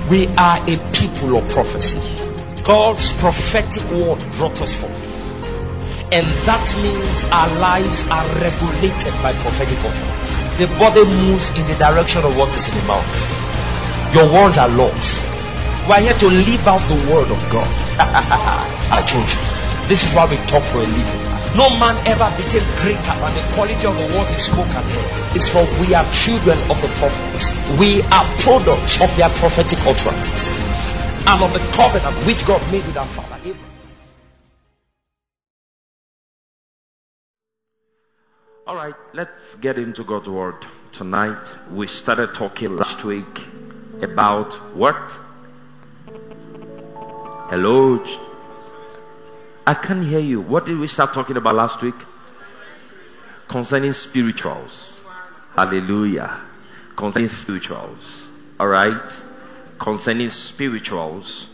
We are a people of prophecy. God's prophetic word brought us forth. And that means our lives are regulated by prophetic utterance. The body moves in the direction of what is in the mouth. Your words are laws. We are here to live out the word of God. I told you. This is why we talk for a living. No man ever became greater than the quality of the words he spoke and heard. It's for we are children of the prophets. We are products of their prophetic utterances and of the covenant which God made with our father Abraham. All right, let's get into God's word tonight. We started talking last week about what? Hello? I can't hear you. What did we start talking about last week? Concerning spirituals. Hallelujah. Concerning spirituals. All right. Concerning spirituals.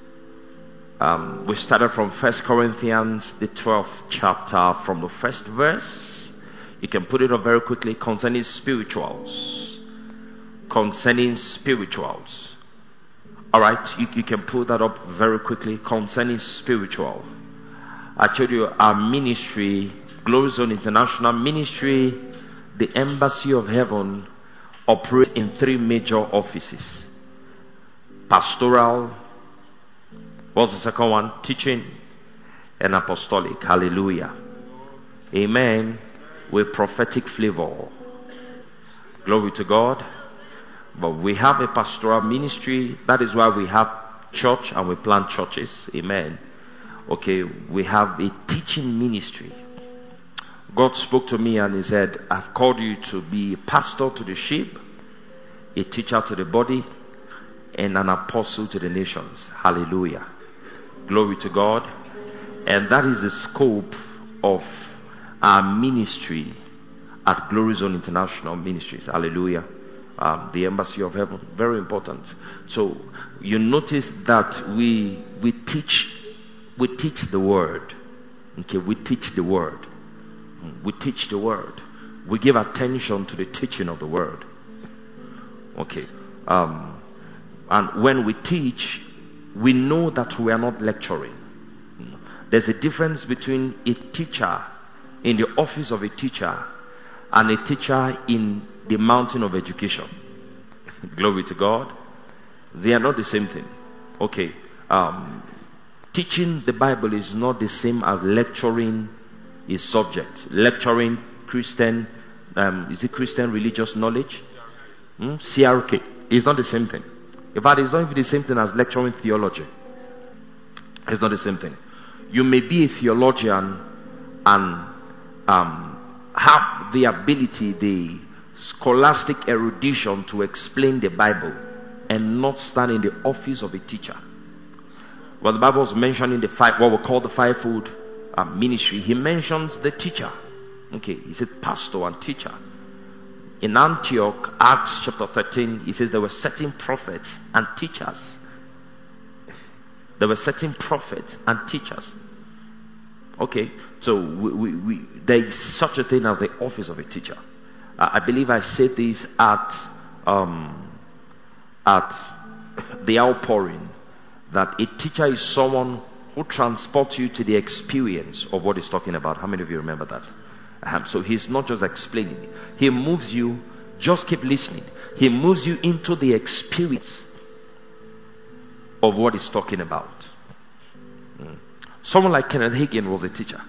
We started from 1 Corinthians, the 12th chapter, from the first verse. You can put it up very quickly. Concerning spirituals. Concerning spirituals. Alright, you can put that up very quickly. Concerning spiritual. I told you our ministry, Glory Zone International Ministry, the Embassy of Heaven, operates in 3 major offices. Pastoral. What's the second one? Teaching and apostolic. Hallelujah. Amen. With prophetic flavor. Glory to God. But we have a pastoral ministry. That is why we have church and we plant churches. Amen. Okay, we have a teaching ministry. God spoke to me and he said, I've called you to be a pastor to the sheep, a teacher to the body, and an apostle to the nations. Hallelujah. Glory to God. And that is the scope of our ministry at Glory Zone International Ministries. Hallelujah. The Embassy of Heaven. Very important. So you notice that we teach the word. Okay, we teach the word. We teach the word. We give attention to the teaching of the word. Okay. And when we teach, we know that we are not lecturing. There's a difference between a teacher in the office of a teacher and a teacher in the mountain of education. Glory to God. They are not the same thing. Okay. Teaching the Bible is not the same as lecturing a subject. Lecturing Christian, is it Christian religious knowledge? CRK. It's not the same thing. In fact, it's not even the same thing as lecturing theology. It's not the same thing. You may be a theologian and have the ability, the scholastic erudition to explain the Bible and not stand in the office of a teacher. When the Bible was mentioning what we call the fivefold ministry, he mentions the teacher. Okay, he said pastor and teacher. In Antioch, Acts chapter 13, he says there were certain prophets and teachers. There were certain prophets and teachers. Okay, so there is such a thing as the office of a teacher. I believe I said this at the outpouring, that a teacher is someone who transports you to the experience of what he's talking about. How many of you remember that? So he's not just explaining. He moves you, just keep listening. He moves you into the experience of what he's talking about. Someone like Kenneth Hagin was a teacher.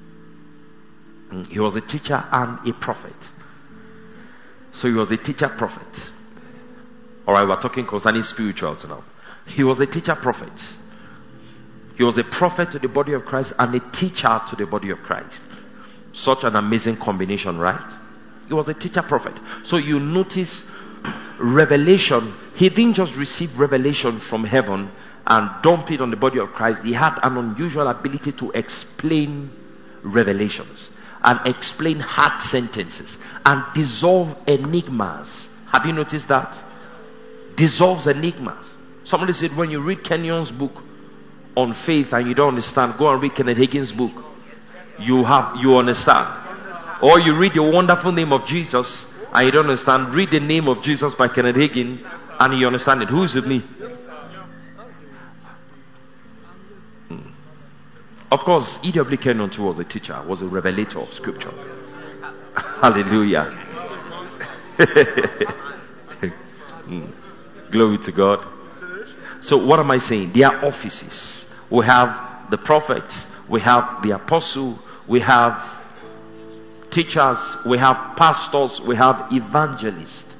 He was a teacher and a prophet. So he was a teacher prophet. Alright, we're talking concerning spirituals now. He was a teacher prophet. He was a prophet to the body of Christ and a teacher to the body of Christ. Such an amazing combination, right? He was a teacher prophet. So you notice revelation. He didn't just receive revelation from heaven and dump it on the body of Christ. He had an unusual ability to explain revelations and explain hard sentences and dissolve enigmas. Have you noticed that? Dissolves enigmas. Somebody said when you read Kenyon's book on faith and you don't understand, go and read Kenneth Hagin's book. You understand. Or you read the wonderful name of Jesus and you don't understand, read the name of Jesus by Kenneth Hagin And you understand it. Who is with me? Of course, E.W. Kenyon too was a teacher, was a revelator of scripture. Hallelujah. Glory to God. So what am I saying? There are offices. We have the prophets, we have the apostle, we have teachers, we have pastors, we have evangelists.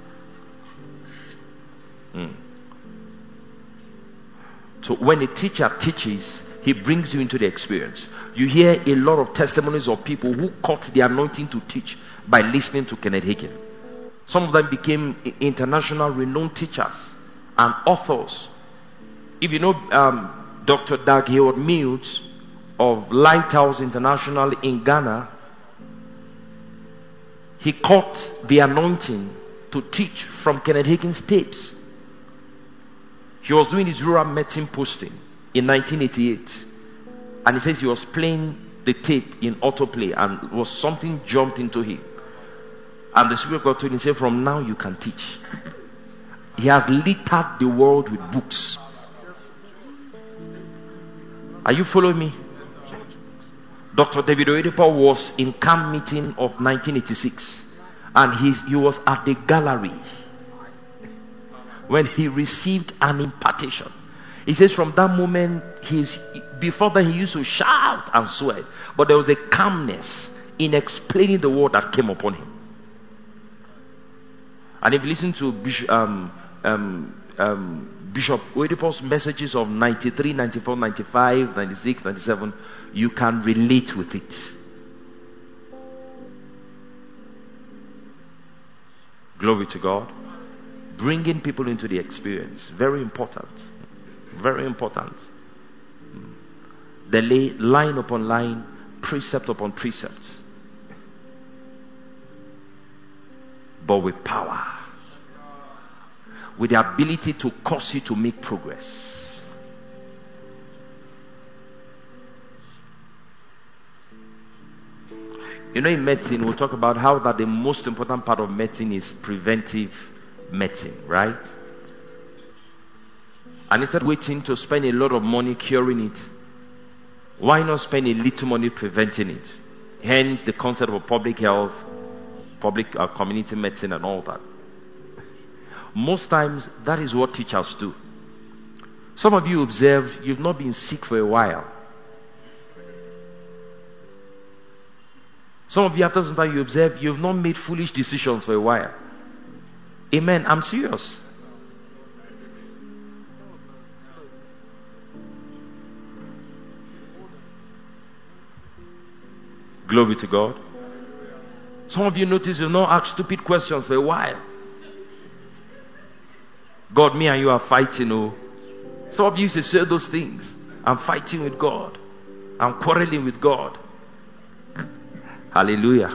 So when a teacher teaches, he brings you into the experience. You hear a lot of testimonies of people who caught the anointing to teach by listening to Kenneth Hagin. Some of them became international renowned teachers and authors. If you know Dr. Doug Hayward Mills of Lighthouse International in Ghana, he caught the anointing to teach from Kenneth Hagin's tapes. He was doing his rural medicine posting in 1988, and he says he was playing the tape in autoplay and was something jumped into him, and the Spirit of God told him, say, from now you can teach. He has littered the world with books. Are you following me? Dr. David Oyedepo was in camp meeting of 1986, and he was at the gallery when he received an impartation. He says from that moment, before that he used to shout and sweat, but there was a calmness in explaining the word that came upon him. And if you listen to Bishop Oyedepo's messages of 93, 94, 95, 96, 97, you can relate with it. Glory to God. Bringing people into the experience, very important. Very important. They lay line upon line, precept upon precept, but with power, with the ability to cause you to make progress. You know, in medicine we'll talk about how that the most important part of medicine is preventive medicine, right? And instead of waiting to spend a lot of money curing it, why not spend a little money preventing it? Hence the concept of public health, public community medicine and all that. Most times that is what teachers do. Some of you observed you've not been sick for a while. Some of you, after some time, you observe you've not made foolish decisions for a while. Amen. I'm serious. Glory to God. Some of you notice you've not asked stupid questions for a while. God, me and you are fighting. Oh, some of you used to say those things. I'm fighting with God. I'm quarreling with God. Hallelujah.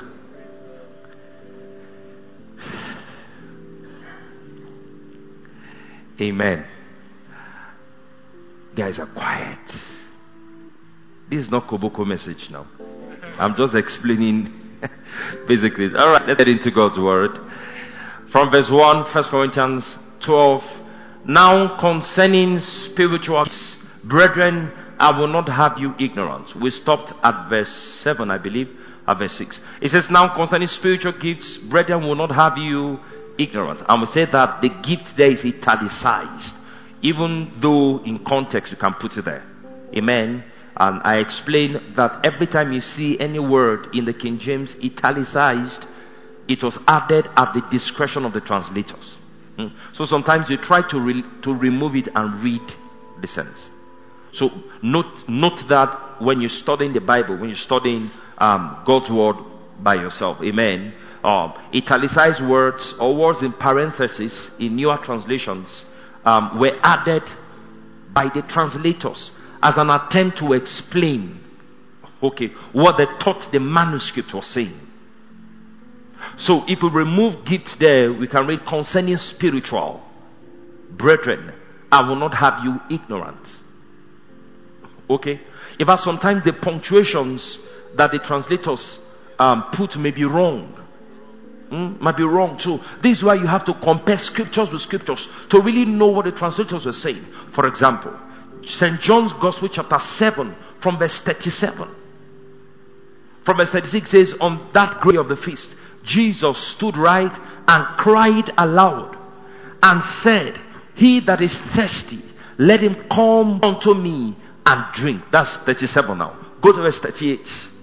Amen. Guys are quiet. This is not Koboko message now. I'm just explaining basically. All right, let's get into God's word. From verse 1, 1 Corinthians 12. Now concerning spirituals, brethren, I will not have you ignorant. We stopped at verse 7, I believe, at verse 6. It says, now concerning spiritual gifts, brethren, will not have you ignorant. And we say that the gift there is italicized, even though in context you can put it there. Amen. And I explained that every time you see any word in the King James italicized, it was added at the discretion of the translators. So sometimes you try to remove it and read the sense. So note that when you're studying the Bible, when you're studying God's word by yourself. Amen. Italicized words or words in parentheses in newer translations were added by the translators as an attempt to explain what they thought the manuscript was saying. So if we remove gifts there, we can read concerning spiritual, brethren, I will not have you ignorant. Okay. In fact, sometimes the punctuations that the translators put may be wrong. Might be wrong too. This is why you have to compare scriptures with scriptures to really know what the translators were saying. For example, St. John's Gospel chapter 7 from verse 37. From verse 36 says, on that day of the feast, Jesus stood right and cried aloud and said, he that is thirsty, let him come unto me and drink. That's 37 now. Go to verse 38.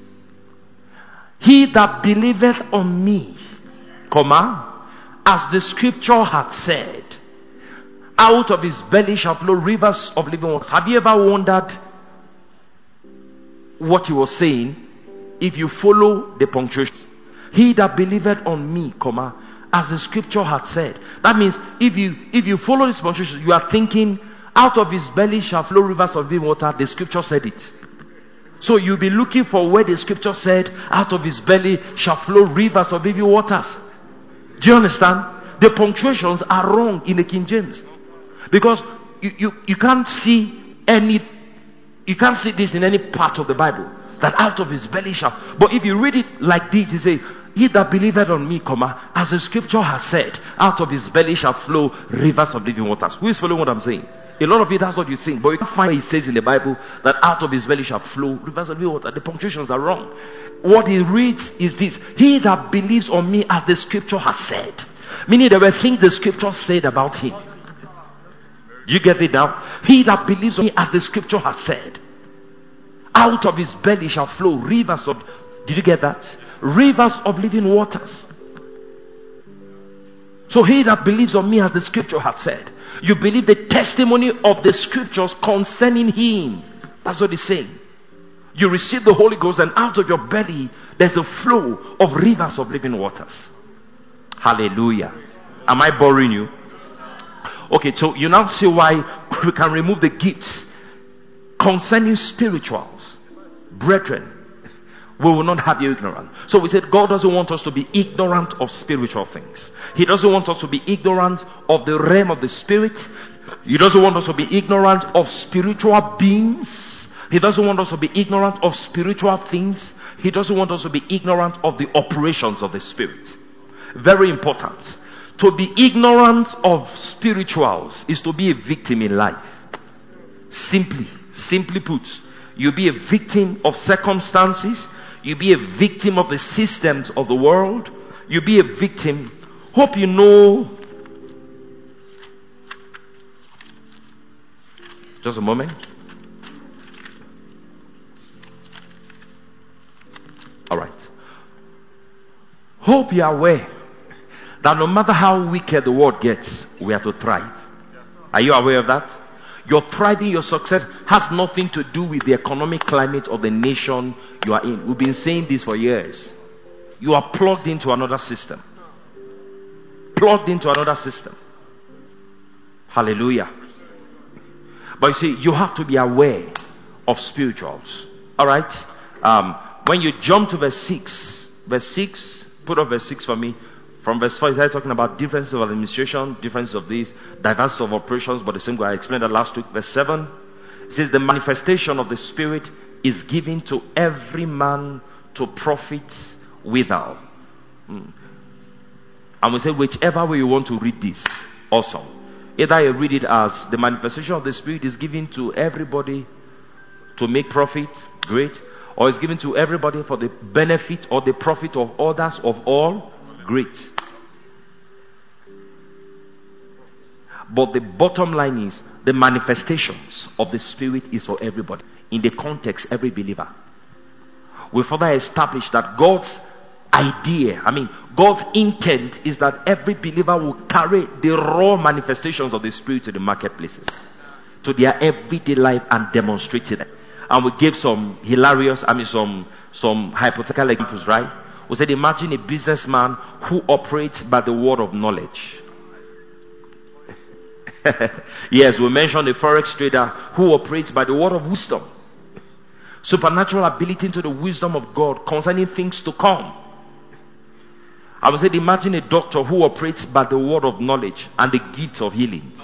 He that believeth on me, as the scripture hath said, out of his belly shall flow rivers of living waters. Have you ever wondered what he was saying? If you follow the punctuation, he that believeth on me, as the scripture hath said. That means if you follow this punctuation, you are thinking, out of his belly shall flow rivers of living water. The scripture said it. So you'll be looking for where the scripture said, out of his belly shall flow rivers of living waters. Do you understand? The punctuations are wrong in the King James, because you can't see this in any part of the Bible, that out of his belly shall. But if you read it like this, you say, he that believeth on me, as the scripture has said, out of his belly shall flow rivers of living waters. Who is following what I'm saying? A lot of it, that's what you think, but you can't find where it says in the Bible that out of his belly shall flow rivers of living water. The punctuations are wrong. What he reads is this: he that believes on me, as the scripture has said. Meaning there were things the scripture said about him. Do you get it now? He that believes on me, as the scripture has said, out of his belly shall flow rivers of, did you get that? Rivers of living waters. So he that believes on me, as the scripture hath said. You believe the testimony of the scriptures concerning him. That's what he's saying. You receive the Holy Ghost, and out of your belly there's a flow of rivers of living waters. Hallelujah. Am I boring you? Okay, so you now see why we can remove the gifts concerning spirituals. Brethren, we will not have you ignorant. So we said God doesn't want us to be ignorant of spiritual things. He doesn't want us to be ignorant of the realm of the spirit. He doesn't want us to be ignorant of spiritual beings. He doesn't want us to be ignorant of spiritual things. He doesn't want us to be ignorant of the operations of the spirit. Very important. To be ignorant of spirituals is to be a victim in life. Simply put, you'll be a victim of circumstances. You'll be a victim of the systems of the world. You'll be a victim. Hope you know. Just a moment. All right. Hope you are aware that no matter how wicked the world gets, we are to thrive. Are you aware of that? Your thriving, your success has nothing to do with the economic climate of the nation you are in. We've been saying this for years. You are plugged into another system. Plugged into another system. Hallelujah. But you see, you have to be aware of spirituals. Alright? When you jump to verse 6, put up verse 6 for me. From verse 4, he's talking about differences of administration, differences of this, diversity of operations, but the same way I explained that last week. Verse 7, it says, the manifestation of the Spirit is given to every man to profit withal. And we say, whichever way you want to read this, awesome. Either you read it as the manifestation of the Spirit is given to everybody to make profit, great. Or it's given to everybody for the benefit or the profit of others, of all, great. But the bottom line is, the manifestations of the Spirit is for everybody. In the context, every believer. We further establish that God's idea, God's intent is that every believer will carry the raw manifestations of the Spirit to the marketplaces, to their everyday life, and demonstrate it. And we gave some hilarious, some hypothetical examples, right? We said, imagine a businessman who operates by the word of knowledge. Yes, we mentioned a forex trader who operates by the word of wisdom. Supernatural ability into the wisdom of God concerning things to come. I would say, imagine a doctor who operates by the word of knowledge and the gift of healings.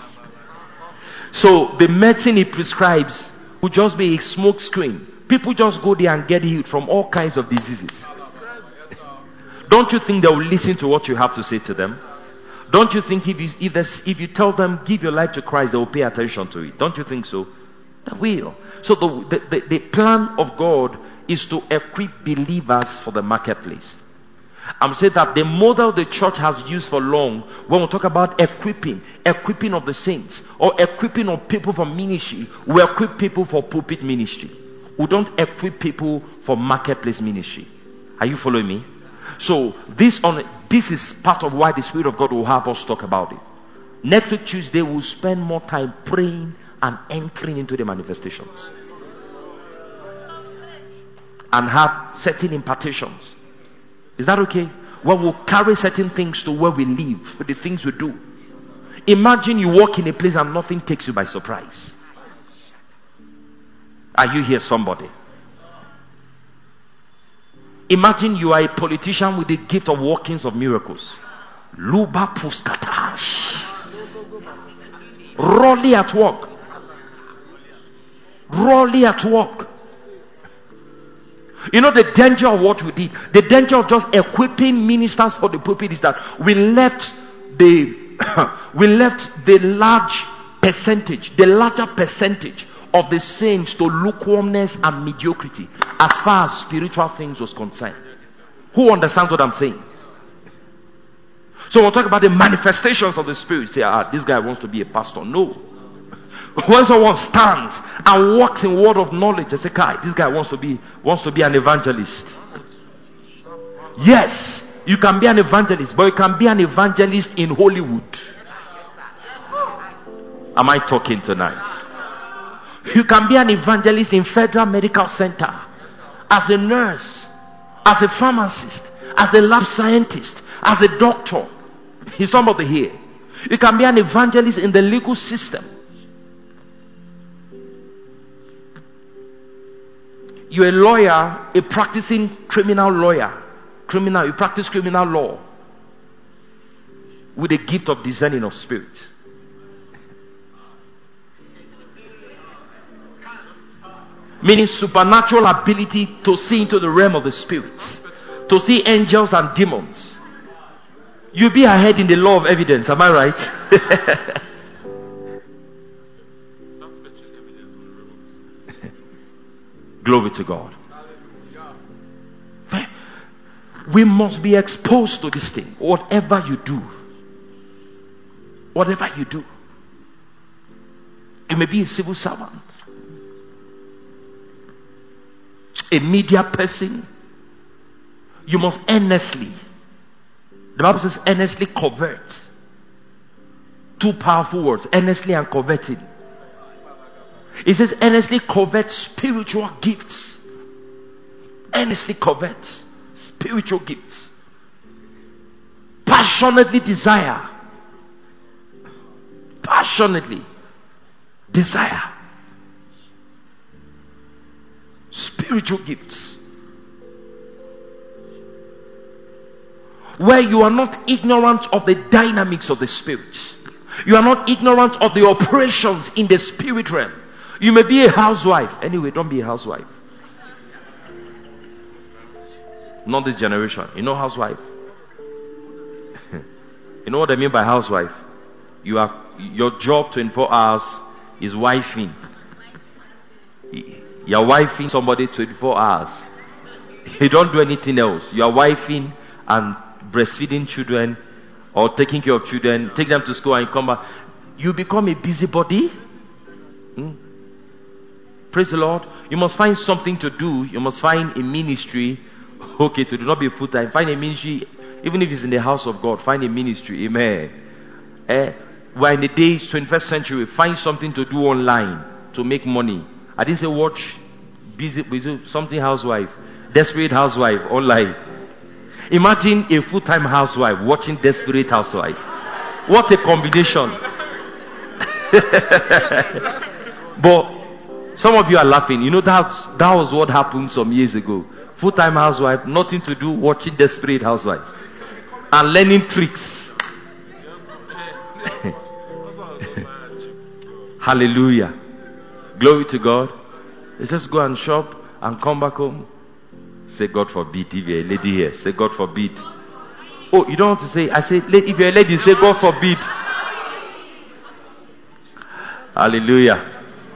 So the medicine he prescribes would just be a smoke screen. People just go there and get healed from all kinds of diseases. Don't you think they will listen to what you have to say to them? Don't you think if you tell them give your life to Christ, they will pay attention to it? Don't you think so? They will. So the plan of God is to equip believers for the marketplace. I'm saying that the model the church has used for long, when we talk about equipping of the saints, or equipping of people for ministry, we equip people for pulpit ministry. We don't equip people for marketplace ministry. Are you following me? So this is part of why the Spirit of God will help us talk about it. Next week Tuesday we'll spend more time praying and entering into the manifestations, and have certain impartations. Is that okay? Well, we'll carry certain things to where we live, for the things we do. Imagine you walk in a place and nothing takes you by surprise. Are you here, somebody? Imagine you are a politician with the gift of workings of miracles. Luba puskatash. Rolly at work. Rolly at work. You know the danger of what we did? The danger of just equipping ministers for the pulpit is that we left the larger percentage of the saints to lukewarmness and mediocrity as far as spiritual things was concerned. Who understands what I'm saying? So we'll talk about the manifestations of the Spirit. Say, this guy wants to be a pastor. No. When someone stands and walks in word of knowledge, I say, this guy wants to be an evangelist. Yes, you can be an evangelist, but you can be an evangelist in Hollywood. Am I talking tonight? You can be an evangelist in Federal Medical Center, as a nurse, as a pharmacist, as a lab scientist, as a doctor. Is somebody here? You can be an evangelist in the legal system. You're a lawyer, a practicing criminal lawyer. You practice criminal law with a gift of discerning of spirit. Meaning supernatural ability to see into the realm of the spirit, to see angels and demons. You'll be ahead in the law of evidence. Am I right? Glory to God. We must be exposed to this thing. Whatever you do. Whatever you do. You may be a civil servant, a media person. You must earnestly, the Bible says, earnestly covet. Two powerful words, earnestly and coveting. It says earnestly covet spiritual gifts. Earnestly covet spiritual gifts. Passionately desire. Passionately desire spiritual gifts. Where you are not ignorant of the dynamics of the spirit. You are not ignorant of the operations in the spirit realm. You may be a housewife. Anyway, don't be a housewife. Not this generation. You know housewife? You know what I mean by housewife? Your job 24 hours is wifing. You're wifing somebody 24 hours. You don't do anything else. You are wifing and breastfeeding children, or taking care of children, take them to school and come back. You become a busybody. Praise the Lord. You must find something to do. You must find a ministry. Okay, to do not be full time. Find a ministry, even if it's in the house of God. Find a ministry. Amen. We're in the days 21st century. Find something to do online to make money. I didn't say watch busy something housewife, desperate housewife online. Imagine a full-time housewife watching desperate housewife. What a combination. But some of you are laughing. You know that was what happened some years ago. Full-time housewife, nothing to do, watching desperate housewives and learning tricks. Hallelujah. Glory to God. They just go and shop and come back home. Say God forbid. If you're a lady here, say God forbid. Oh, you don't want to say? I say, if you're a lady, say, God forbid. Hallelujah.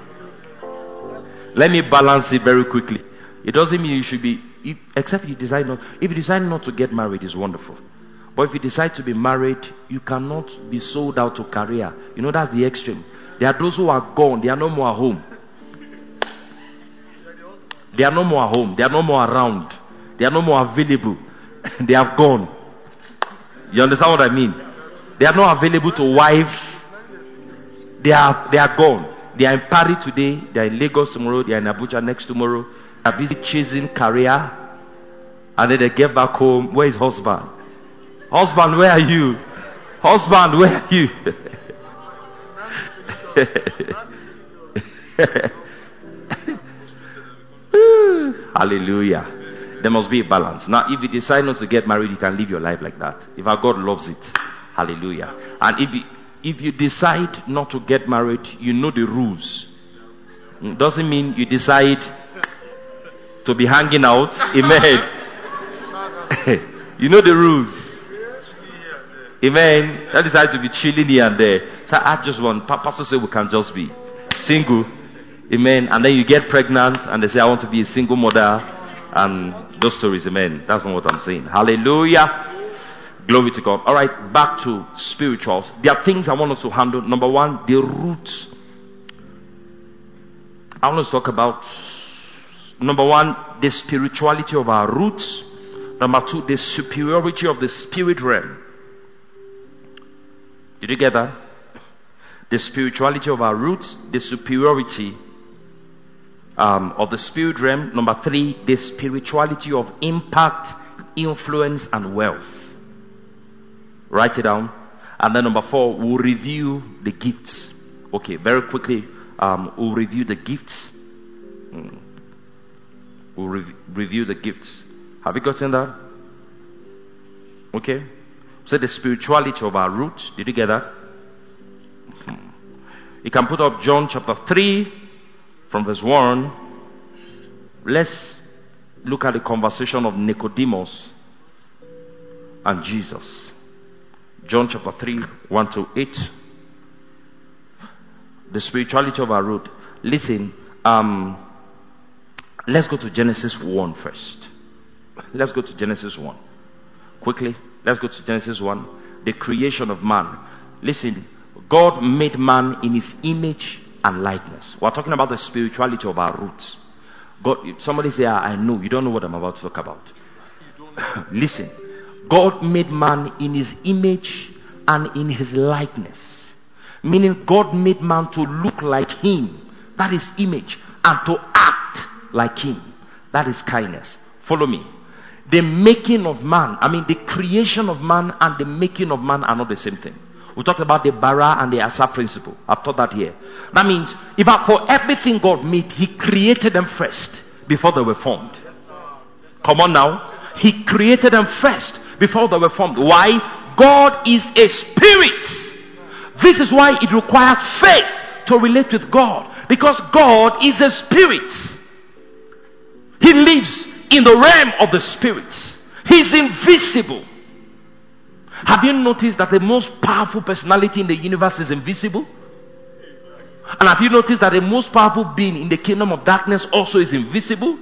Let me balance it very quickly. It doesn't mean you should be, except you decide not. If you decide not to get married, it's wonderful. But if you decide to be married, you cannot be sold out to career. You know, that's the extreme. There are those who are gone. They are no more at home. They are no more at home. They are no more around. They are no more available. They have gone. You understand what I mean? They are not available to wife. They are gone. They are in Paris today. They are in Lagos tomorrow. They are in Abuja next tomorrow. They are busy chasing career. And then they get back home. Where is husband? Husband, where are you? Husband, where are you? Hallelujah. There must be a balance. Now, if you decide not to get married, you can live your life like that. If our God loves it. Hallelujah. And if you decide not to get married, you know the rules. It doesn't mean you decide to be hanging out. Amen. You know the rules. Amen. I decide to be chilling here and there. So I just want, pastor said we can just be single. Amen. And then you get pregnant and they say I want to be a single mother. And those stories. Amen. That's not what I'm saying. Hallelujah. Glory to God. Alright, back to spirituals. There are things I want us to handle. Number one, the roots. I want us to talk about, number one, the spirituality of our roots. Number two, the superiority of the spirit realm. Did you get that? The spirituality of our roots, the superiority of the spirit realm. Number three, the spirituality of impact, influence, and wealth. Write it down. And then number four, we'll review the gifts. Okay, very quickly, we'll review the gifts. We'll review the gifts. Have you gotten that? Okay. So the spirituality of our roots. Did you get that? You can put up John chapter 3 from verse 1. Let's look at the conversation of Nicodemus and Jesus. John chapter 3, 1 to 8. The spirituality of our root. Listen, let's go to Genesis 1 first. Let's go to Genesis 1. Quickly, let's go to Genesis 1. The creation of man. Listen, God made man in his image and likeness. We're talking about the spirituality of our roots. God, somebody say, I know. You don't know what I'm about to talk about. Listen, God made man in his image and in his likeness. Meaning God made man to look like him. That is image. And to act like him. That is kindness. Follow me. The making of man, the creation of man and the making of man are not the same thing. We talked about the bara and the asa principle. I've taught that here. That means, for everything God made, he created them first before they were formed. Come on now. He created them first before they were formed. Why? God is a spirit. This is why it requires faith to relate with God. Because God is a spirit. He lives in the realm of the spirit. He's invisible. Have you noticed that the most powerful personality in the universe is invisible? And have you noticed that the most powerful being in the kingdom of darkness also is invisible?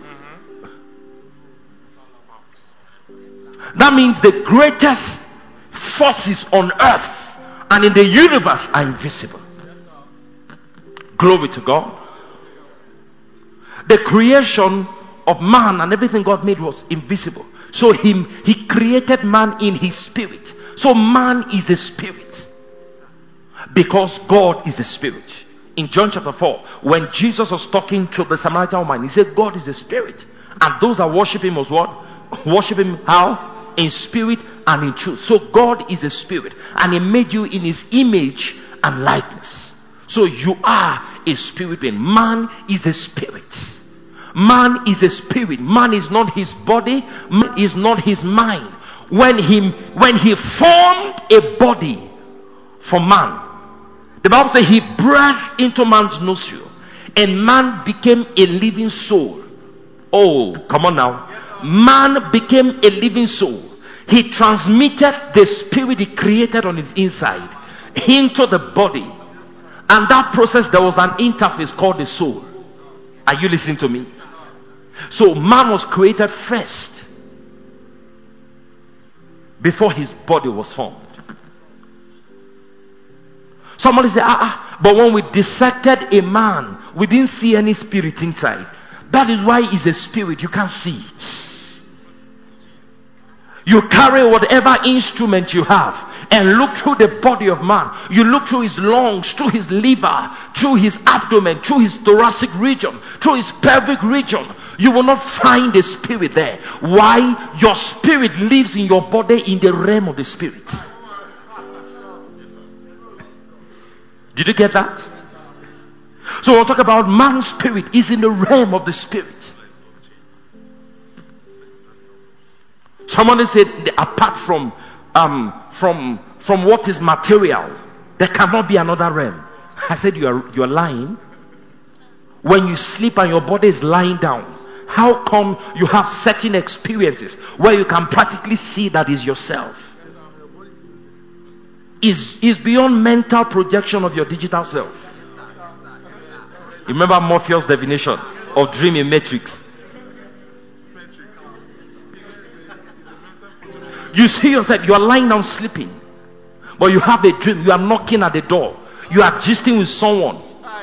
That means the greatest forces on earth and in the universe are invisible. Glory to God. The creation of man and everything God made was invisible. So he created man in his spirit. So man is a spirit. Because God is a spirit. In John chapter 4, when Jesus was talking to the Samaritan woman, he said God is a spirit. And those that worship him was what? Worship him how? In spirit and in truth. So God is a spirit. And he made you in his image and likeness. So you are a spirit being. Man is a spirit. Man is a spirit. Man is not his body. Man is not his mind. When he formed a body for man, the Bible says he breathed into man's nostril and man became a living soul. Oh, come on now. Man became a living soul. He transmitted the spirit he created on his inside into the body. And that process, there was an interface called the soul. Are you listening to me? So man was created first before his body was formed. Somebody say, but when we dissected a man, we didn't see any spirit inside. That is why he's a spirit. You can't see it. You carry whatever instrument you have and look through the body of man. You look through his lungs, through his liver, through his abdomen, through his thoracic region, through his pelvic region. You will not find a spirit there. Why? Your spirit lives in your body in the realm of the spirit. Did you get that? So we'll talk about man's spirit is in the realm of the spirit. Somebody said, apart from what is material, there cannot be another realm. I said, you're lying. When you sleep and your body is lying down, how come you have certain experiences where you can practically see that is yourself? Is beyond mental projection of your digital self. Remember Morpheus' definition of dream in Matrix? You see yourself, you are lying down sleeping, but you have a dream. You are knocking at the door. You are gisting with someone.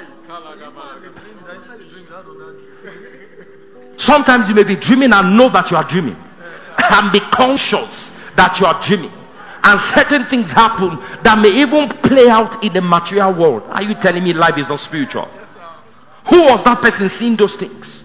Sometimes you may be dreaming and know that you are dreaming, and be conscious that you are dreaming. And certain things happen that may even play out in the material world. Are you telling me life is not spiritual? Who was that person seeing those things?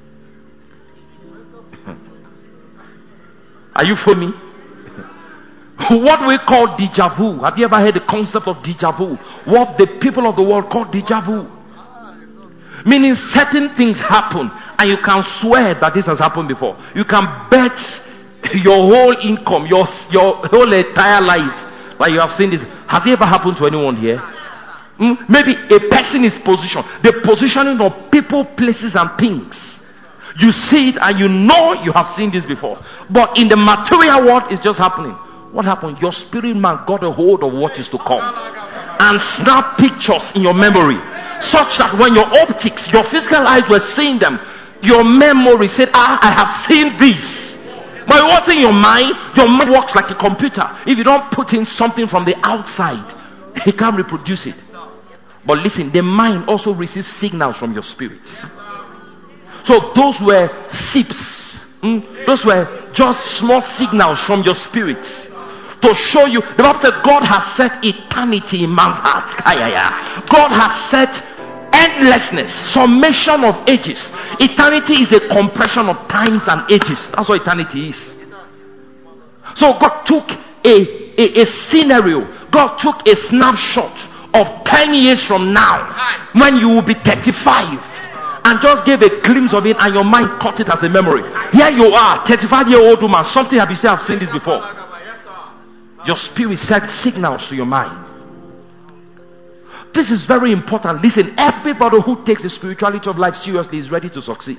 Are you for me? What we call deja vu. Have you ever heard the concept of deja vu? What the people of the world call deja vu. Meaning certain things happen and you can swear that this has happened before. You can bet your whole income, your whole entire life, like you have seen this. Has it ever happened to anyone here? Maybe a person is positioned. The positioning of people, places and things. You see it and you know you have seen this before. But in the material world, it's just happening. What happened? Your spirit man got a hold of what is to come and snap pictures in your memory, such that when your optics, your physical eyes were seeing them, your memory said, I have seen this. But it wasn't your mind. Your mind works like a computer. If you don't put in something from the outside, it can't reproduce it. But listen, the mind also receives signals from your spirit. So those were sips. Those were just small signals from your spirit to show you. The Bible said God has set eternity in man's heart. God has set endlessness, summation of ages. Eternity is a compression of times and ages. That's what eternity is. So God took a scenario. God took a snapshot of 10 years from now, when you will be 35, and just gave a glimpse of it, and your mind caught it as a memory. Here you are, 35-year-old woman. Something have you said, I've seen this before. Your spirit sent signals to your mind. This is very important. Listen, everybody who takes the spirituality of life seriously is ready to succeed.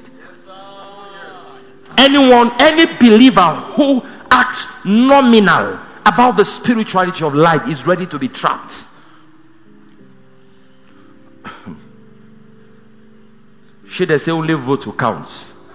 Any believer who acts nominal about the spirituality of life is ready to be trapped. Should I say only vote will count?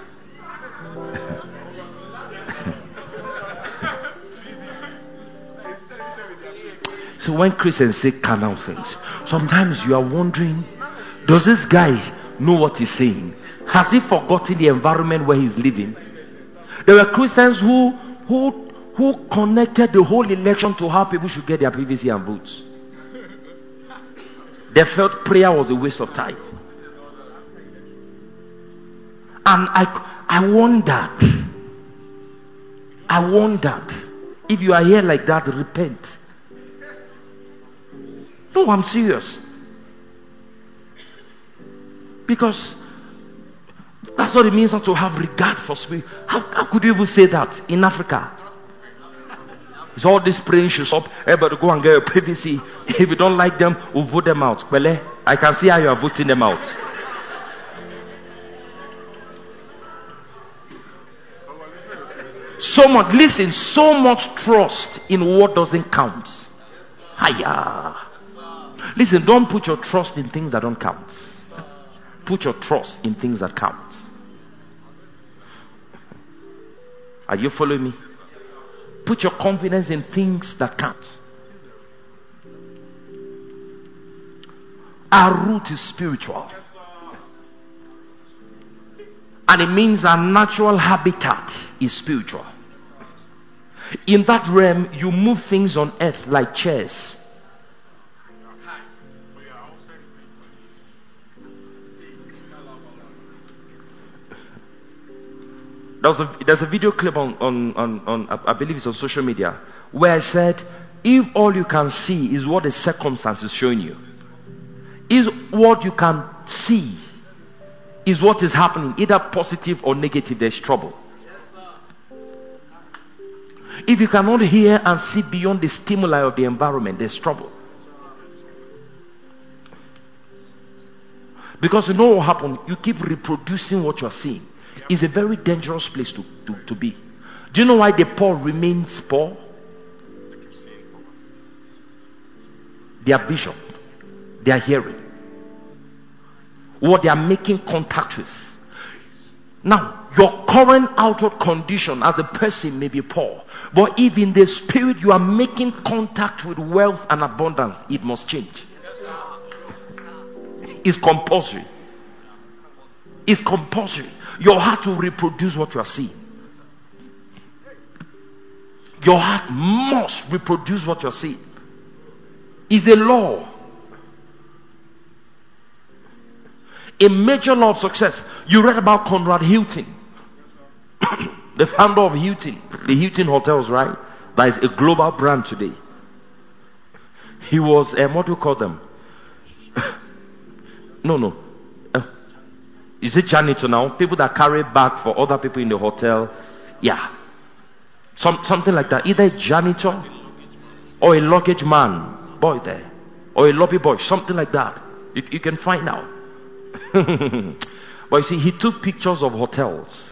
So when Christians say carnal things, sometimes you are wondering, does this guy know what he's saying? Has he forgotten the environment where he's living? There were Christians who connected the whole election to how people should get their PVC and votes. They felt prayer was a waste of time. And I wondered if you are here like that, repent. No, I'm serious. Because that's what it means not to have regard for spirit. How could you even say that in Africa? It's all this praying should stop. Everybody go and get a PVC. If you don't like them, we'll vote them out. Well, I can see how you are voting them out. So much, listen, so much trust in what doesn't count. Hiya. Listen, don't put your trust in things that don't count. Put your trust in things that count. Are you following me? Put your confidence in things that count. Our root is spiritual. And it means our natural habitat is spiritual. In that realm, you move things on earth like chairs. There's a video clip on I believe it's on social media, where I said, if all you can see is what the circumstance is showing you, is what you can see is what is happening, either positive or negative, there's trouble. If you cannot hear and see beyond the stimuli of the environment, there's trouble. Because you know what happened? You keep reproducing what you are seeing. It's a very dangerous place to be. Do you know why the poor remains poor? Their vision, their hearing, what they are making contact with. Now, your current outward condition as a person may be poor, but if in the spirit you are making contact with wealth and abundance, it must change. It's compulsory. It's compulsory. Your heart will reproduce what you are seeing. Your heart must reproduce what you are seeing. It's a law. A major law of success. You read about Conrad Hilton, the founder of Hilton, the Hilton Hotels, right? That is a global brand today. He was what do you call them? No. Is it janitor now? People that carry bag for other people in the hotel. Yeah. Something like that. Either a janitor or a luggage man. Boy there. Or a lobby boy. Something like that. You can find out. But you see, he took pictures of hotels.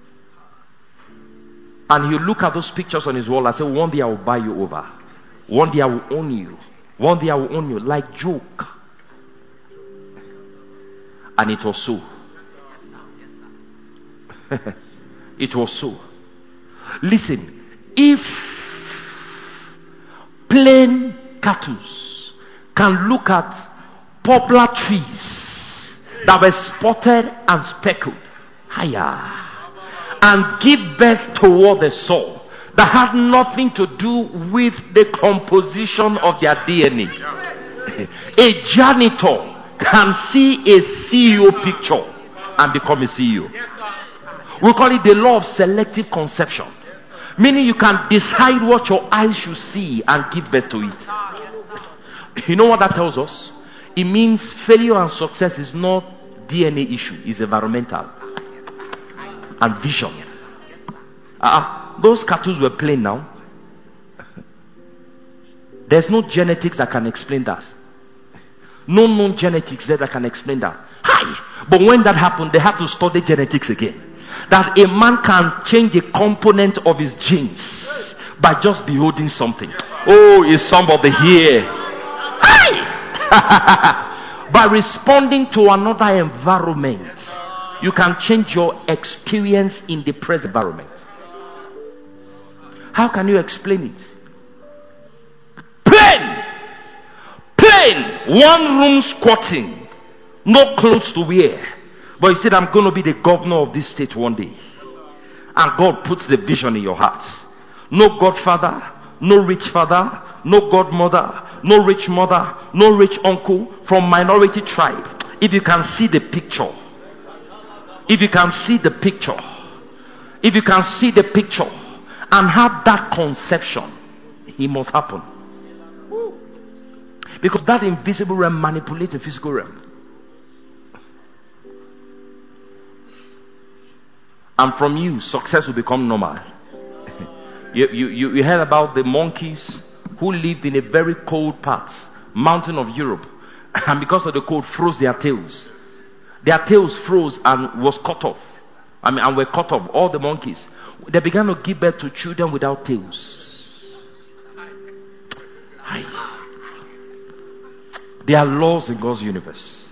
And he look at those pictures on his wall and say, one day I will buy you over. One day I will own you. One day I will own you. Like joke. And it was so. It was so. Listen, if plain cattle can look at poplar trees that were spotted and speckled, higher, and give birth to what they saw, that had nothing to do with the composition of their DNA. A janitor can see a CEO picture and become a CEO. We call it the law of selective conception. Meaning you can decide what your eyes should see and give birth to it. You know what that tells us? It means failure and success is not DNA issue, it's environmental and vision. Those cartoons were plain now. There's no genetics that can explain that. No known genetics there that can explain that. Hi! But when that happened, they had to study genetics again. That a man can change a component of his genes by just beholding something. Oh, is somebody here? Hi! By responding to another environment, you can change your experience in the present environment. How can you explain it? Plain, one room squatting, no clothes to wear. But you said, I'm going to be the governor of this state one day. And God puts the vision in your heart. No godfather, no rich father, no godmother, no rich mother, no rich uncle from minority tribe. If you can see the picture, if you can see the picture, if you can see the picture and have that conception, it must happen. Because that invisible realm manipulates the physical realm. And from you, success will become normal. You heard about the monkeys who lived in a very cold part, mountain of Europe, and because of the cold froze their tails. Their tails froze and was cut off. And were cut off, all the monkeys. They began to give birth to children without tails. There are laws in God's universe.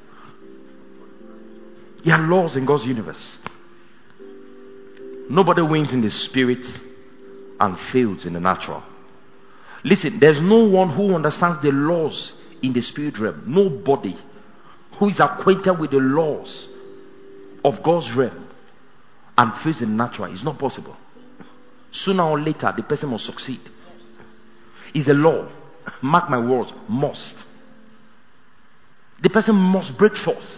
There are laws in God's universe. Nobody wins in the spirit and fails in the natural. Listen, there's no one who understands the laws in the spirit realm. Nobody who is acquainted with the laws of God's realm and fails in the natural. It's not possible. Sooner or later, the person must succeed. It's a law. Mark my words, must. The person must break forth.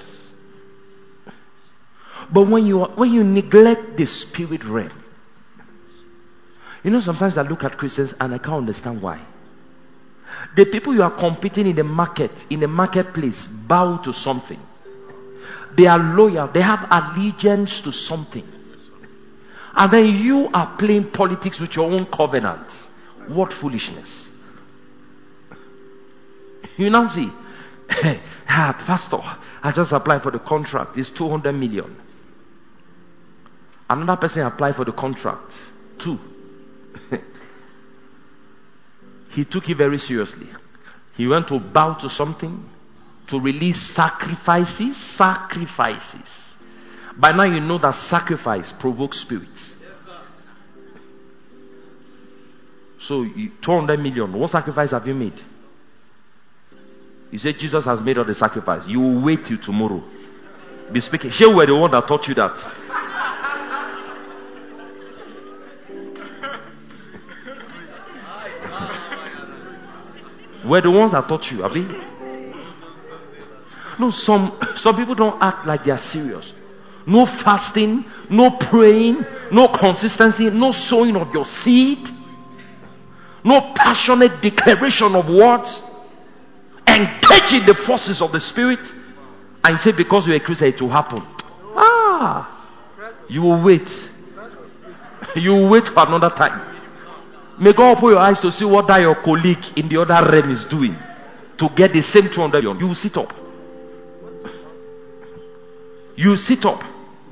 But when you neglect the spirit realm, sometimes I look at Christians and I can't understand why. The people you are competing in the marketplace, bow to something. They are loyal. They have allegiance to something. And then you are playing politics with your own covenant. What foolishness. You now see, Pastor, I just applied for the contract. It's 200 million. Another person applied for the contract. 2. He took it very seriously. He went to bow to something, to release sacrifices. By now you know that sacrifice provokes spirits. So 200 million. What sacrifice have you made? You say Jesus has made all the sacrifice. You will wait till tomorrow. Be speaking. Here were the one that taught you that. We're the ones that taught you, Abi. No, some people don't act like they are serious. No fasting, no praying, no consistency, no sowing of your seed, no passionate declaration of words. Engaging the forces of the spirit, and say because you're a Christian it will happen. You will wait. You will wait for another time. May God open your eyes to see what that your colleague in the other realm is doing to get the same 200 million. You will sit up. You will sit up.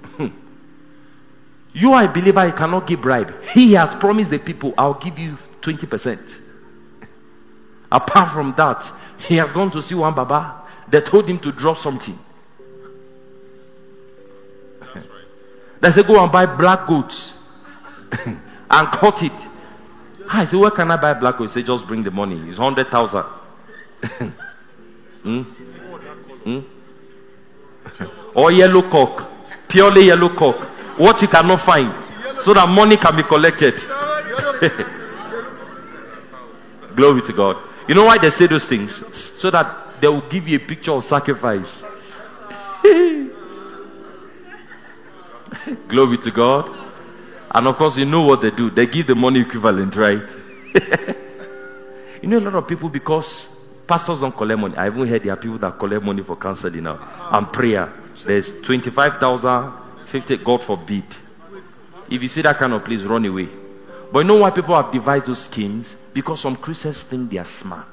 You are a believer, you cannot give bribe. He has promised the people, I'll give you 20%. Apart from that, he has gone to see one Baba. They told him to drop something. That's right. They said go and buy black goats and cut it. I said, where can I buy black goats? He said, just bring the money. It's 100,000. Or yellow cock. Purely yellow cock. What you cannot find. So that money can be collected. Glory to God. You know why they say those things? So that they will give you a picture of sacrifice. Glory to God. And of course, you know what they do. They give the money equivalent, right? You know a lot of people, because pastors don't collect money. I even heard there are people that collect money for counseling now and prayer. There's 25,000, 50, God forbid. If you see that kind of place, run away. But you know why people have devised those schemes? Because some Christians think they are smart.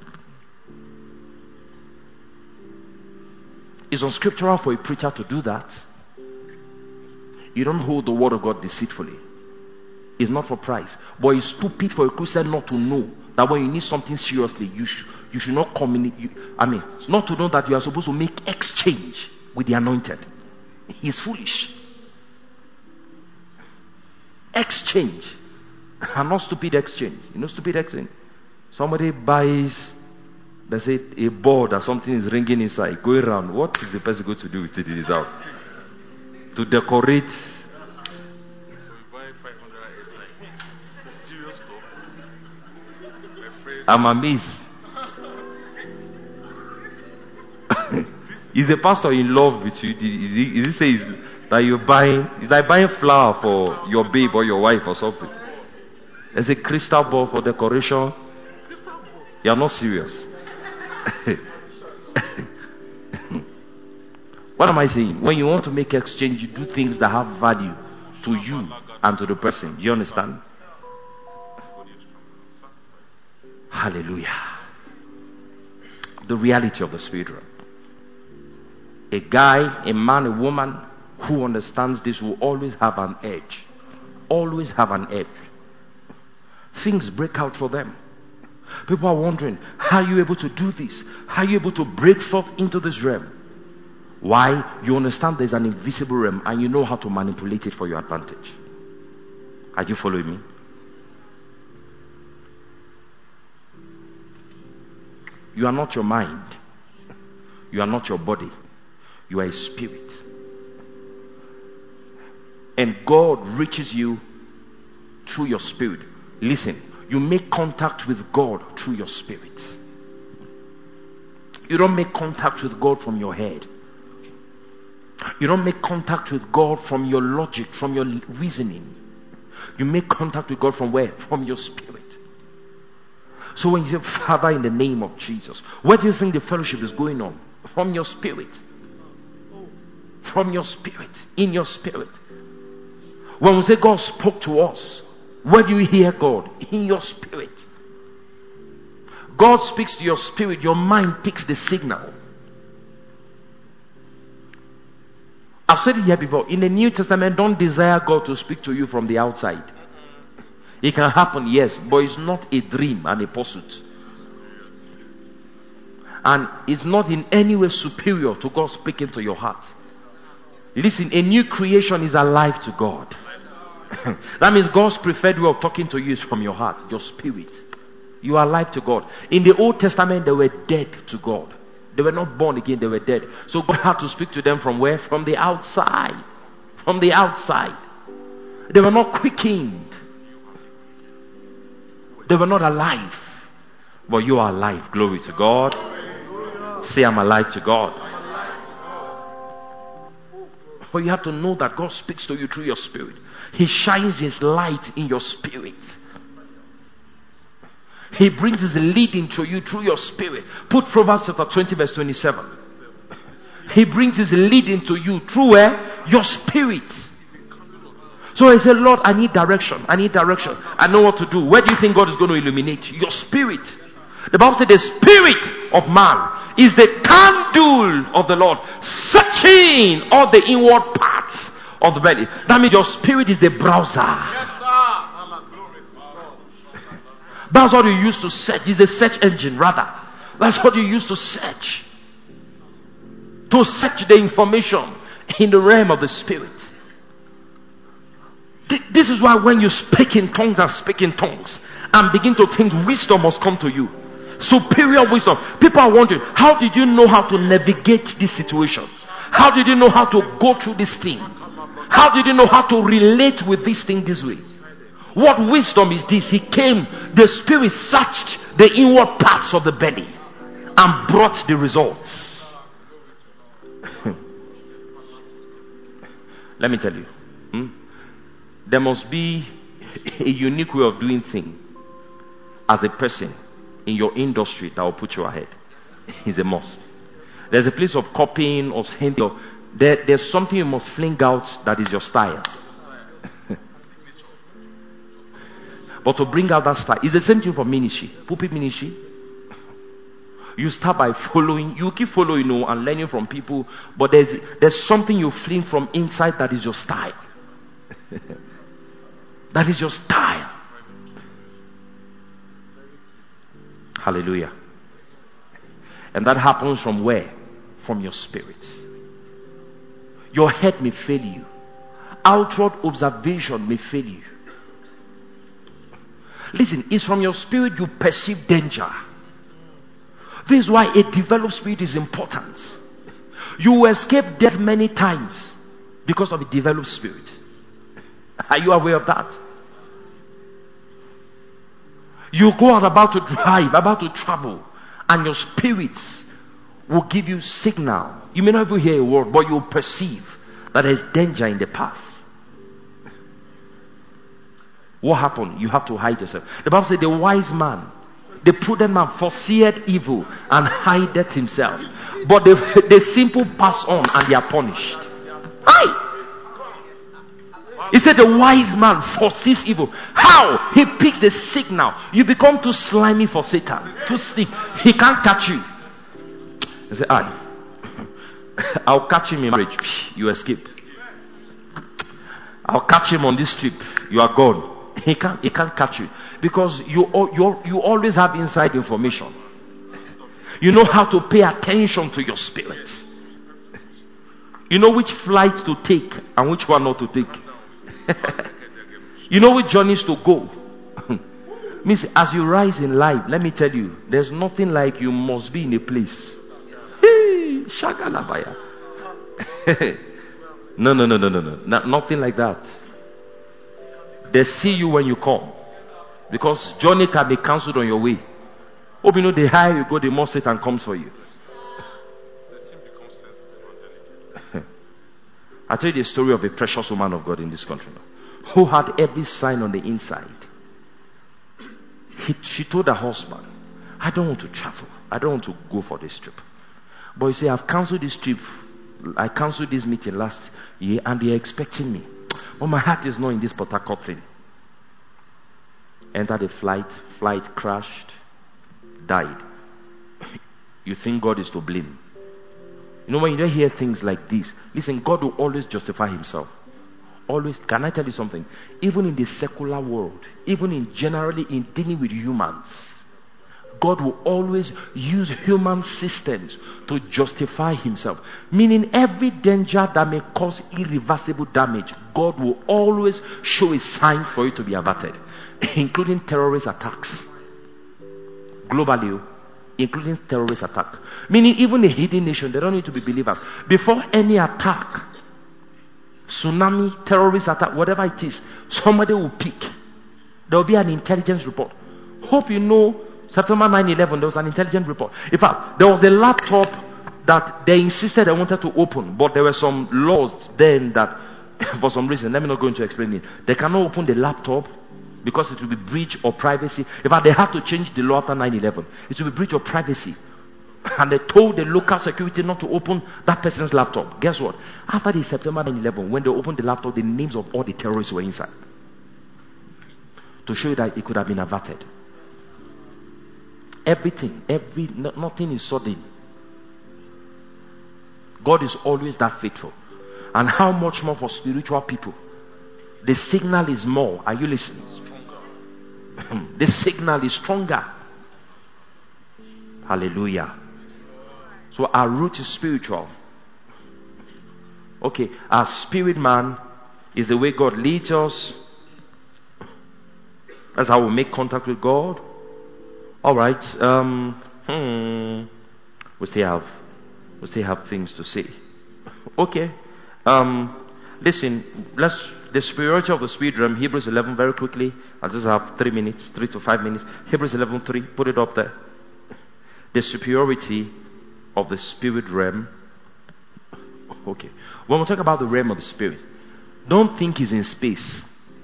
It's unscriptural for a preacher to do that. You don't hold the word of God deceitfully. It's not for price. But it's stupid for a Christian not to know that when you need something seriously, you should not communicate. Not to know that you are supposed to make exchange with the anointed. He's foolish. Exchange. And not stupid exchange. You know stupid exchange? Somebody buys, they say, a board or something is ringing inside, going around. What is the person going to do with it in his house? To decorate. I'm amazed. Is the pastor in love with you? Is he say that you're buying? It's like buying flower for your babe or your wife or something. There's a crystal ball for decoration. You are not serious. What am I saying? When you want to make exchange, you do things that have value to you and to the person. Do you understand? Hallelujah. The reality of the spirit realm. A guy, a man, a woman who understands this will always have an edge. always have an edge. Things break out for them. People are wondering, how are you able to do this? How are you able to break forth into this realm? Why? You understand there's an invisible realm and you know how to manipulate it for your advantage. Are you following me? You are not your mind. You are not your body. You are a spirit. And God reaches you through your spirit. Listen, you make contact with God through your spirit. You don't make contact with God from your head. You don't make contact with God from your logic, from your reasoning. You make contact with God from where? From your spirit. So when you say, Father, in the name of Jesus, where do you think the fellowship is going on? From your spirit. From your spirit. In your spirit. When we say God spoke to us, where do you hear God? In your spirit. God speaks to your spirit, your mind picks the signal. I've said it here before. In the New Testament, don't desire God to speak to you from the outside. It can happen, yes, but it's not a dream and a pursuit. And it's not in any way superior to God speaking to your heart. Listen, a new creation is alive to God. That means God's preferred way of talking to you is from your heart, your spirit. You are alive to God. In the Old Testament, they were dead to God. They were not born again, they were dead. So God had to speak to them from where? From the outside. From the outside. They were not quickened. They were not alive. But you are alive. Glory to God. Say, I'm alive to God. But you have to know that God speaks to you through your spirit. He shines his light in your spirit. He brings his leading to you through your spirit. Put Proverbs chapter 20 verse 27. He brings his leading to you through your spirit. So he said, Lord, I need direction. I need direction. I know what to do. Where do you think God is going to illuminate? Your spirit. The Bible said the spirit of man is the candle of the Lord, searching all the inward parts of the belly. That means your spirit is the browser. Yes, sir. That's what you use to search. It's a search engine, rather. That's what you use to search. To search the information in the realm of the spirit. This is why when you speak in tongues and speak in tongues and begin to think, wisdom must come to you. Superior wisdom. People are wondering, how did you know how to navigate this situation? How did you know how to go through this thing? How did you know how to relate with this thing this way? What wisdom is this? He came, the spirit searched the inward parts of the belly and brought the results. Let me tell you, there must be a unique way of doing things as a person in your industry that will put you ahead. It's a must. There's a place of copying or saying, there's something you must fling out that is your style. But to bring out that style is the same thing for ministry, pulpit ministry. You start by following, you keep following, and learning from people, but there's something you fling from inside that is your style. That is your style. Hallelujah. And that happens from where? From your spirit. Your head may fail you. Outward observation may fail you. Listen, it's from your spirit you perceive danger. This is why a developed spirit is important. You will escape death many times because of a developed spirit. Are you aware of that? You go out about to drive, about to travel, and your spirits will give you signal. You may not even hear a word, but you'll perceive that there's danger in the path. What happened? You have to hide yourself. The Bible said the wise man, the prudent man foreseeth evil and hideth himself. But the simple pass on and they are punished. Aye. He said the wise man foresees evil. How? He picks the signal. You become too slimy for Satan. Too slick. He can't catch you. He said, I'll catch him in marriage. You escape. I'll catch him on this trip. You are gone. He can't catch you because you always have inside information. You know how to pay attention to your spirit. You know which flight to take and which one not to take. You know which journeys to go. Means as you rise in life, let me tell you, there's nothing like you must be in a place. Hey, shagalabaya. No. Nothing like that. They see you when you come. Because journey can be cancelled on your way. Hope you know the higher you go, the more Satan comes for you. I tell you the story of a precious woman of God in this country who had every sign on the inside. She told her husband, I don't want to travel. I don't want to go for this trip. But you see, I've cancelled this trip. I cancelled this meeting last year and they're expecting me. But my heart is not in this Port Harcourt thing. Entered a flight crashed, died. You think God is to blame. You know, when you don't hear things like this, listen, God will always justify himself. Always. Can I tell you something? Even in the secular world, even in generally in dealing with humans, God will always use human systems to justify himself. Meaning every danger that may cause irreversible damage, God will always show a sign for it to be averted. Including terrorist attacks. Globally, including terrorist attack. Meaning even a hidden nation, they don't need to be believers. Before any attack, tsunami, terrorist attack, whatever it is, somebody will pick. There will be an intelligence report. Hope you know, September 9/11, there was an intelligence report. In fact, there was a laptop that they insisted they wanted to open, but there were some laws then that, for some reason, let me not go into explaining. They cannot open the laptop because it will be breach of privacy. In fact, they had to change the law after 9/11. It will be breach of privacy. And they told the local security not to open that person's laptop. Guess what? After the September 9/11, when they opened the laptop, the names of all the terrorists were inside. To show you that it could have been averted. Everything, nothing is sudden. God is always that faithful. And how much more for spiritual people? The signal is more. Are you listening? The signal is stronger. Hallelujah. So our root is spiritual. Okay, our spirit man is the way God leads us. That's how we make contact with God. All right. We still have things to say. Okay. Listen. The superiority of the spirit realm. Hebrews 11 very quickly. I'll just have 3 to 5 minutes. Hebrews 11:3. Put it up there. The superiority of the spirit realm. Okay. When we talk about the realm of the spirit, don't think it's in space.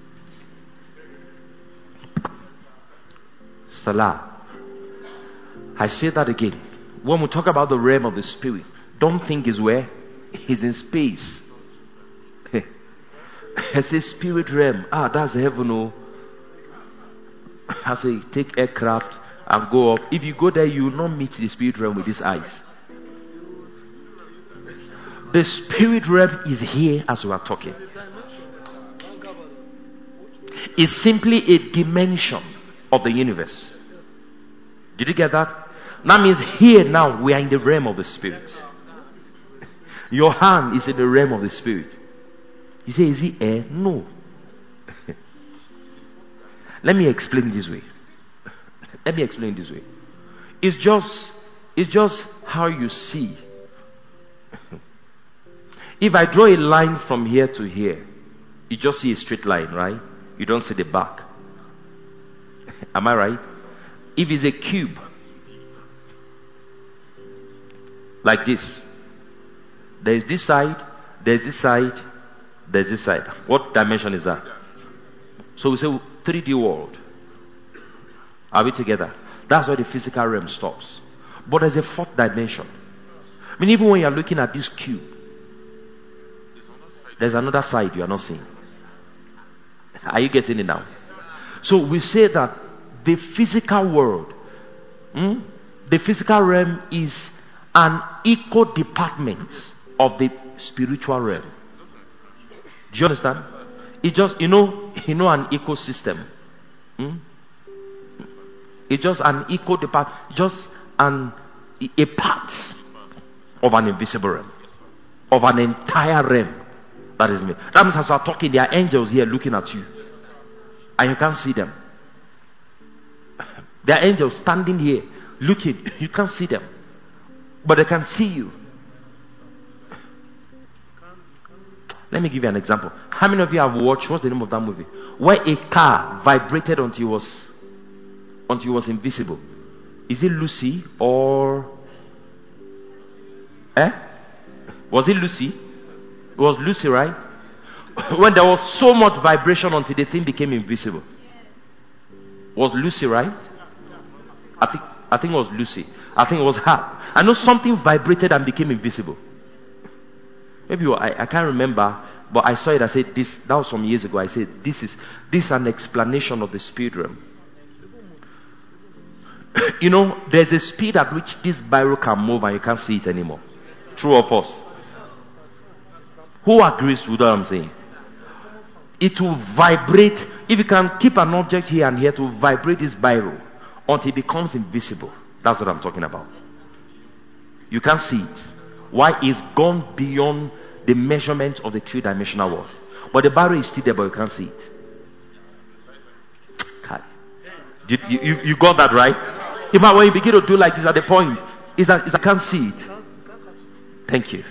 Salah. I say that again. When we talk about the realm of the spirit, don't think it's where? It's in space. I say spirit realm. That's heaven. Oh. I say take aircraft and go up. If you go there, you will not meet the spirit realm with these eyes. The spirit realm is here as we are talking. It's simply a dimension of the universe. Did you get that? That means here now we are in the realm of the spirit. Your hand is in the realm of the spirit. You say, is it air? No. Let me explain this way. It's just how you see. If I draw a line from here to here, you just see a straight line, right? You don't see the back. Am I right? If it's a cube, like this, there's this side, there's this side, there's this side. What dimension is that? So we say 3D world. Are we together? That's where the physical realm stops. But there's a fourth dimension. I mean, even when you're looking at this cube, there's another side you are not seeing. Are you getting it now? So we say that the physical world, the physical realm is an equal department of the spiritual realm. Do you understand? It's just, an ecosystem. It's just an just a part of an invisible realm, of an entire realm. That is me. That means as we are talking, there are angels here looking at you, and you can't see them. There are angels standing here looking. You can't see them, but they can see you. Let me give you an example. How many of you have watched, what's the name of that movie, where a car vibrated until it was invisible? Is it Lucy or was it Lucy? It was Lucy, right? When there was so much vibration until the thing became invisible. Was Lucy, right? I think it was Lucy. I think it was her. I know something vibrated and became invisible. Maybe I can't remember, but I saw it. I said this. That was some years ago. I said this is an explanation of the spirit realm. There's a speed at which this biro can move and you can't see it anymore. True or false? Who agrees with what I'm saying? It will vibrate. If you can keep an object here and here, to vibrate this biro until it becomes invisible. That's what I'm talking about. You can't see it. Why? It's gone beyond the measurement of the three-dimensional world. But the biro is still there, but you can't see it. You got that right? Even when you begin to do like this at the point, is that I can't see it. Thank you.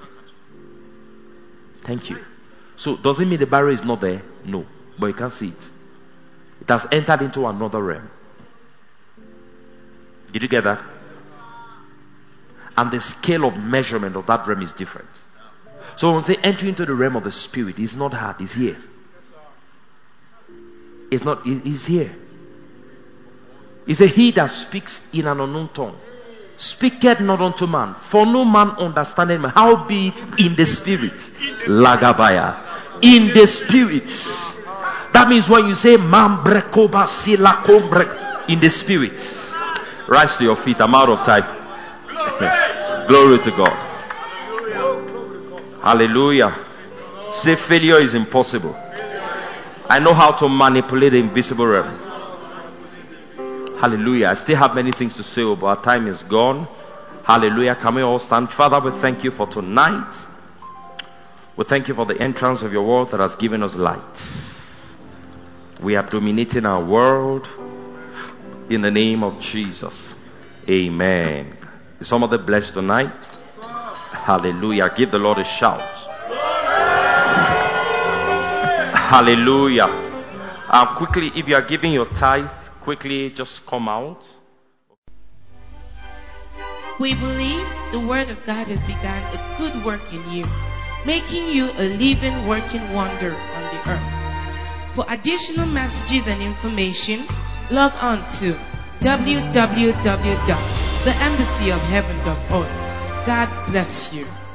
Thank you. So does it mean the barrier is not there? No, but you can't see it. It has entered into another realm. Did you get that? And the scale of measurement of that realm is different. So when we say entry into the realm of the spirit, it's not hard, it's here. It's here. It's a he that speaks in an unknown tongue. Speaketh not unto man, for no man understandeth me. Howbeit in the spirit. Lagabaya. In the spirit. That means when you say man brekoba sila kombre, in the spirit. Rise to your feet. I'm out of time. Glory to God. Hallelujah. Say failure is impossible. I know how to manipulate the invisible realm. Hallelujah. I still have many things to say, but our time is gone. Hallelujah. Can we all stand? Father, we thank you for tonight. We thank you for the entrance of your word that has given us light. We are dominating our world in the name of Jesus. Amen. Is somebody blessed tonight? Hallelujah. Give the Lord a shout. Hallelujah. Quickly, if you are giving your tithe, quickly just come out. We believe the Word of God has begun a good work in you, making you a living, working wonder on the earth. For additional messages and information, log on to www.theembassyofheaven.org. God bless you.